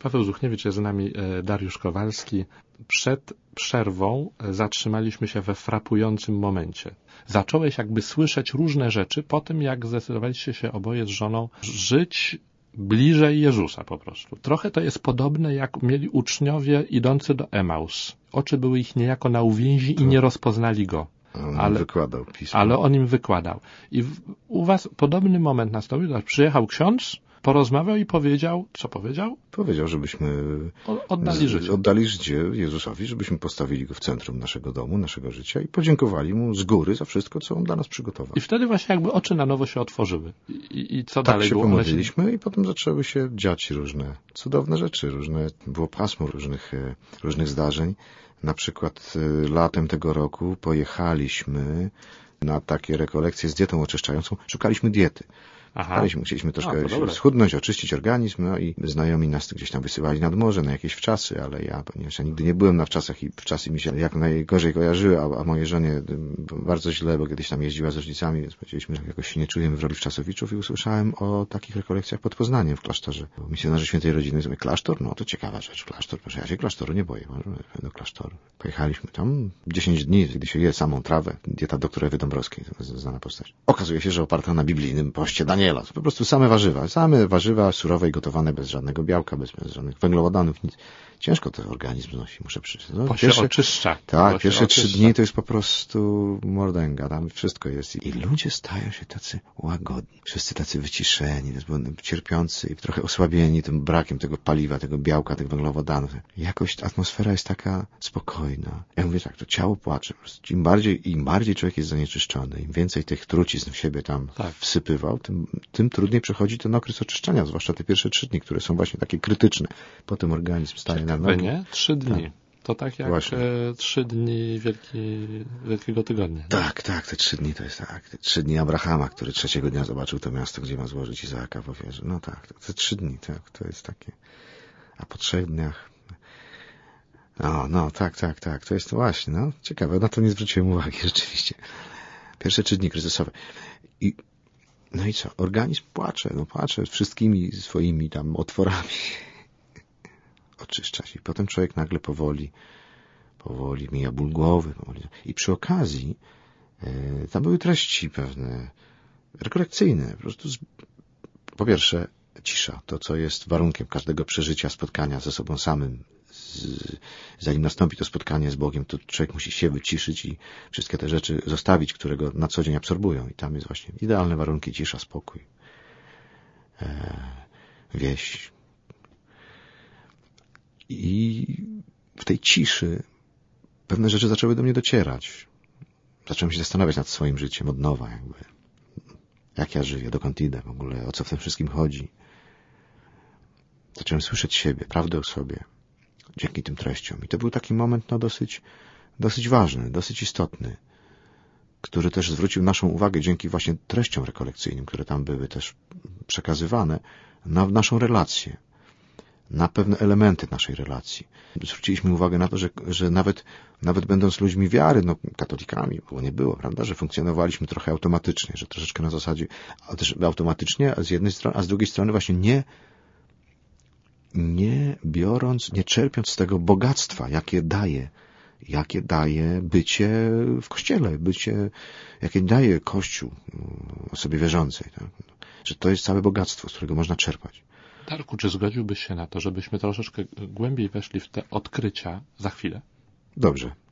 Paweł Zuchniewicz, jest z nami Dariusz Kowalski. Przed przerwą zatrzymaliśmy się we frapującym momencie. Zacząłeś jakby słyszeć różne rzeczy po tym, jak zdecydowaliście się oboje z żoną żyć bliżej Jezusa po prostu. Trochę to jest podobne, jak mieli uczniowie idący do Emaus. Oczy były ich niejako na uwięzi i nie rozpoznali Go. Wykładał pismo. Ale on im wykładał. I u was podobny moment nastąpił. Przyjechał ksiądz, porozmawiał i powiedział, co powiedział? Powiedział, żebyśmy oddali życie Jezusowi, żebyśmy postawili Go w centrum naszego domu, naszego życia i podziękowali Mu z góry za wszystko, co On dla nas przygotował. I wtedy właśnie jakby oczy na nowo się otworzyły. I co tak dalej się było? pomodliliśmy i potem zaczęły się dziać różne cudowne rzeczy, było pasmo różnych zdarzeń. Na przykład latem tego roku pojechaliśmy na takie rekolekcje z dietą oczyszczającą. Szukaliśmy diety. Chcieliśmy troszkę schudnąć, oczyścić organizm, no i znajomi nas gdzieś tam wysyłali nad morze na jakieś wczasy, ale ponieważ ja nigdy nie byłem na wczasach i wczasy mi się jak najgorzej kojarzyły, a mojej żonie bardzo źle, bo kiedyś tam jeździła z rodzicami, więc powiedzieliśmy, że jakoś się nie czujemy w roli wczasowiczów i usłyszałem o takich rekolekcjach pod Poznaniem w klasztorze. Misjonarze Świętej Rodziny, mówię, klasztor? No to ciekawa rzecz, klasztor, proszę, ja się klasztoru nie boję, możemy do klasztoru. Pojechaliśmy tam 10 dni, kiedy się je samą trawę, dieta doktora Ewy Dąbrowskiej, znana postać. Okazuje się, że oparta na biblijnym poście Daniela. To po prostu same warzywa surowe i gotowane, bez żadnego białka, bez żadnych węglowodanów, nic. Ciężko ten organizm znosi, muszę przyznać. Bo się oczyszcza. Tak, pierwsze 3 dni to jest po prostu mordęga, tam wszystko jest. I ludzie stają się tacy łagodni, wszyscy tacy wyciszeni, cierpiący i trochę osłabieni tym brakiem tego paliwa, tego białka, tych węglowodanów. Jakoś atmosfera jest taka spokojna. Ja mówię tak, to ciało płacze. Im bardziej człowiek jest zanieczyszczony, im więcej tych trucizn w siebie tam wsypywał, tym trudniej przechodzi ten okres oczyszczania, zwłaszcza te pierwsze 3 dni, które są właśnie takie krytyczne. Potem organizm staje na nogi. Nie? 3 dni. Tak. To tak jak właśnie 3 dni Wielkiego Tygodnia. Tak, te 3 dni to jest tak. Te 3 dni Abrahama, który 3. dnia zobaczył to miasto, gdzie ma złożyć Izaaka w ofierze. No tak, te 3 dni, tak, to jest takie. A po 3 dniach... Tak, to jest właśnie, ciekawe, na to nie zwróciłem uwagi, rzeczywiście. Pierwsze 3 dni kryzysowe. No i co? Organizm płacze wszystkimi swoimi tam otworami. Oczyszcza się. I potem człowiek nagle powoli mija ból głowy. I przy okazji tam były treści pewne rekolekcyjne. Po prostu po pierwsze cisza. To, co jest warunkiem każdego przeżycia spotkania ze sobą samym. Zanim nastąpi to spotkanie z Bogiem, to człowiek musi się wyciszyć i wszystkie te rzeczy zostawić, które go na co dzień absorbują. I tam jest właśnie idealne warunki, cisza, spokój, wieś. I w tej ciszy pewne rzeczy zaczęły do mnie docierać. Zacząłem się zastanawiać nad swoim życiem od nowa, jakby. Jak ja żyję, dokąd idę w ogóle, o co w tym wszystkim chodzi. Zacząłem słyszeć siebie, prawdę o sobie. Dzięki tym treściom. I to był taki moment dosyć ważny, dosyć istotny, który też zwrócił naszą uwagę dzięki właśnie treściom rekolekcyjnym, które tam były też przekazywane, na naszą relację, na pewne elementy naszej relacji. Zwróciliśmy uwagę na to, że nawet będąc ludźmi wiary, katolikami, bo nie było, prawda, że funkcjonowaliśmy trochę automatycznie, że troszeczkę na zasadzie, też automatycznie, z jednej strony, a z drugiej strony właśnie nie czerpiąc z tego bogactwa, jakie daje bycie w Kościele, jakie daje Kościół osobie wierzącej. Tak? Że to jest całe bogactwo, z którego można czerpać. Darku, czy zgodziłbyś się na to, żebyśmy troszeczkę głębiej weszli w te odkrycia za chwilę? Dobrze.